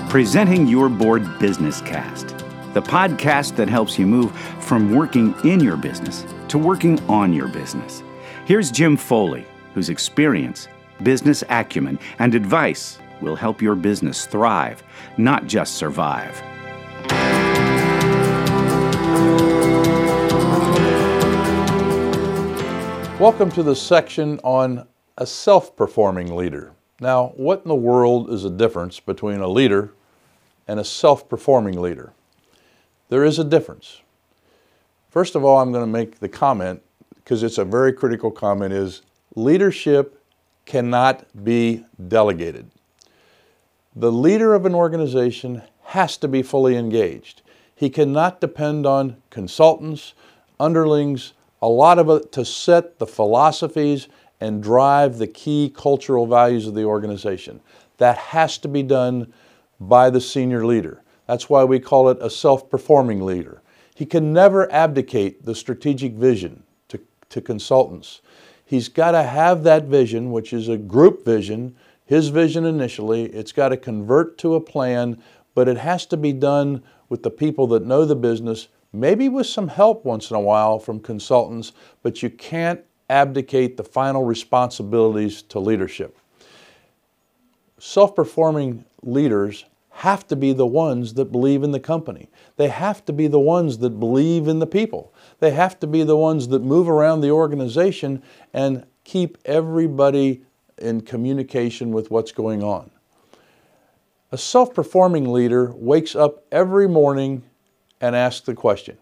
Presenting Your Board Business Cast, the podcast that helps you move from working in your business to working on your business. Here's Jim Foley, whose experience, business acumen, and advice will help your business thrive, not just survive. Welcome to the section on a self-performing leader. Now, what in the world is the difference between a leader and a self-performing leader? There is a difference. First of all, I'm going to make the comment, because it's a very critical comment, is leadership cannot be delegated. The leader of an organization has to be fully engaged. He cannot depend on consultants, underlings, a lot of it to set the philosophies and drive the key cultural values of the organization. That has to be done by the senior leader. That's why we call it a self-performing leader. He can never abdicate the strategic vision to consultants. He's got to have that vision, which is a group vision, his vision initially. It's got to convert to a plan, but it has to be done with the people that know the business, maybe with some help once in a while from consultants, but you can't abdicate the final responsibilities to leadership. Self-performing leaders have to be the ones that believe in the company. They have to be the ones that believe in the people. They have to be the ones that move around the organization and keep everybody in communication with what's going on. A self-performing leader wakes up every morning and asks the question,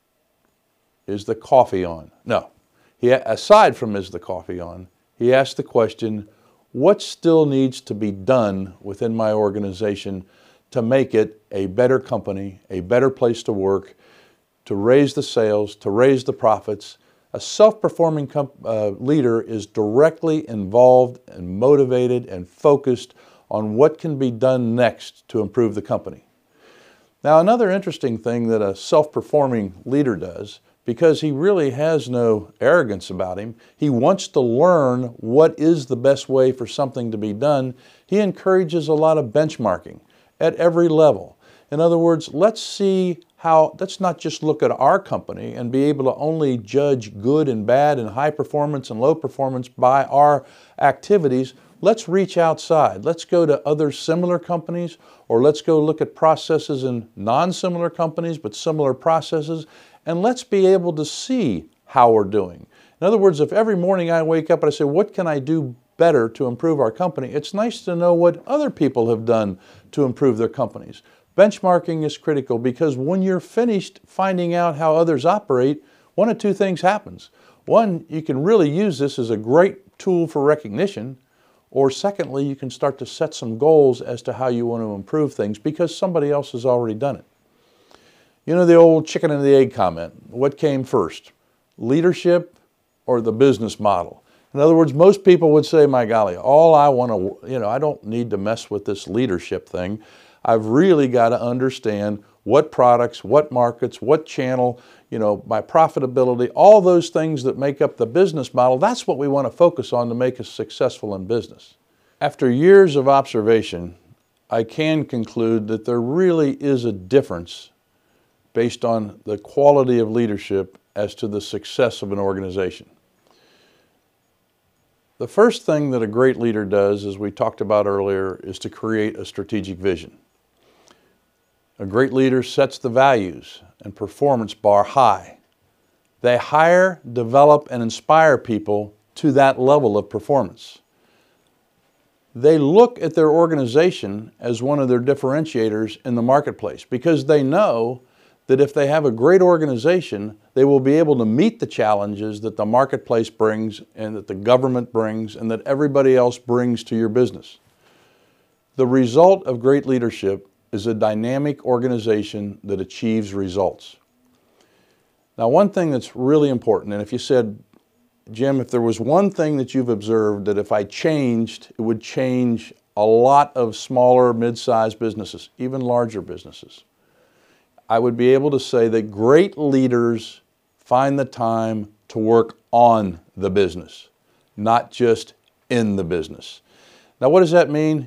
is the coffee on? No. Aside from is the coffee on, he asks the question, what still needs to be done within my organization to make it a better company, a better place to work, to raise the sales, to raise the profits? A self-performing leader is directly involved and motivated and focused on what can be done next to improve the company. Now, another interesting thing that a self-performing leader does, because he really has no arrogance about him, he wants to learn what is the best way for something to be done. He encourages a lot of benchmarking at every level. In other words, let's not just look at our company and be able to only judge good and bad and high performance and low performance by our activities. Let's reach outside. Let's go to other similar companies, or let's go look at processes in non-similar companies but similar processes, and let's be able to see how we're doing. In other words, if every morning I wake up and I say, what can I do better to improve our company? It's nice to know what other people have done to improve their companies. Benchmarking is critical, because when you're finished finding out how others operate, one of two things happens. One, you can really use this as a great tool for recognition, or secondly, you can start to set some goals as to how you want to improve things because somebody else has already done it. You know the old chicken and the egg comment. What came first, leadership or the business model? In other words, most people would say, my golly, I don't need to mess with this leadership thing. I've really got to understand what products, what markets, what channel, my profitability, all those things that make up the business model. That's what we want to focus on to make us successful in business. After years of observation, I can conclude that there really is a difference based on the quality of leadership as to the success of an organization. The first thing that a great leader does, as we talked about earlier, is to create a strategic vision. A great leader sets the values and performance bar high. They hire, develop, and inspire people to that level of performance. They look at their organization as one of their differentiators in the marketplace, because they know that if they have a great organization, they will be able to meet the challenges that the marketplace brings and that the government brings and that everybody else brings to your business. The result of great leadership is a dynamic organization that achieves results. Now, one thing that's really important, and if you said, Jim, if there was one thing that you've observed that if I changed, it would change a lot of smaller, mid-sized businesses, even larger businesses, I would be able to say that great leaders find the time to work on the business, not just in the business. Now, what does that mean?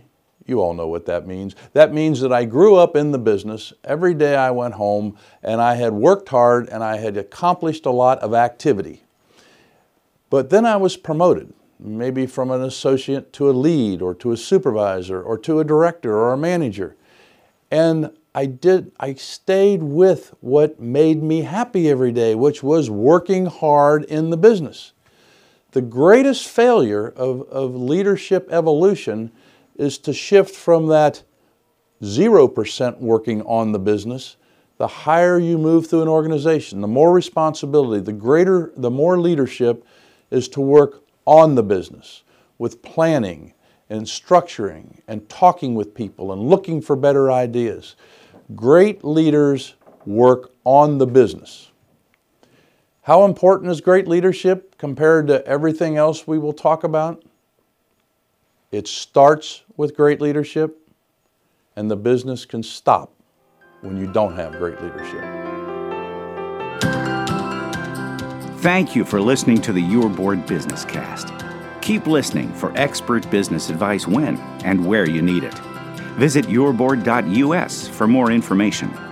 You all know what that means. That means that I grew up in the business. Every day I went home and I had worked hard and I had accomplished a lot of activity. But then I was promoted, maybe from an associate to a lead or to a supervisor or to a director or a manager. And I stayed with what made me happy every day, which was working hard in the business. The greatest failure of leadership evolution is to shift from that 0% working on the business. The higher you move through an organization, the more responsibility, the more leadership is to work on the business with planning and structuring and talking with people and looking for better ideas. Great leaders work on the business. How important is great leadership compared to everything else we will talk about? It starts with great leadership, and the business can stop when you don't have great leadership. Thank you for listening to the Your Board Business Cast. Keep listening for expert business advice when and where you need it. Visit yourboard.us for more information.